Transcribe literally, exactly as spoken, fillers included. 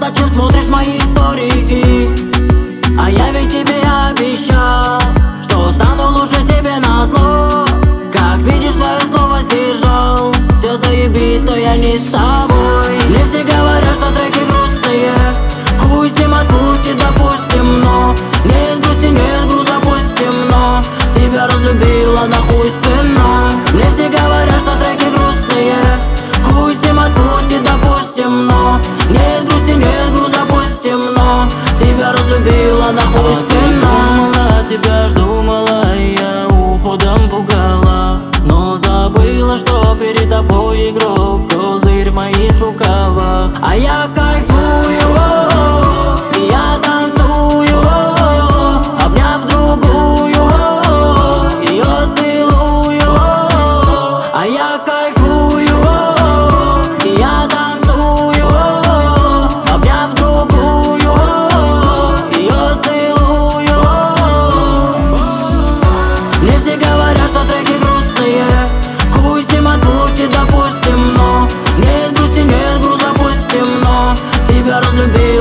зачем смотришь мои истории? А я ведь тебе обещал, что стану лучше тебе назло. Как видишь, свое слово сдержал. Все заебись, но я не с тобой. Мне все говорят, что треки грустные. Хуй с ним отпустит, допустим, но нет грусти, нет груза, пустим, но тебя разлюбила нахуйственно. Мне все говорят, что треки грустные. Хуй с ним отпустит, допустим, но нет грусти, нет груза, пустим, но тебя разлюбила нахуйственно. Думала, тебя ж думала, я уходом пугала, но забыла, что перед тобой игрок, козырь в моих рукавах. А я кайфую, и я танцую, обняв другую, ее целую. А я кайфую, и я танцую, обняв другую, ее целую. Мне все говорят, что треки грустные. Хуй с ним отпустит, допустим, но нет грусти, нет груза, пустим, но тебя разлюбил.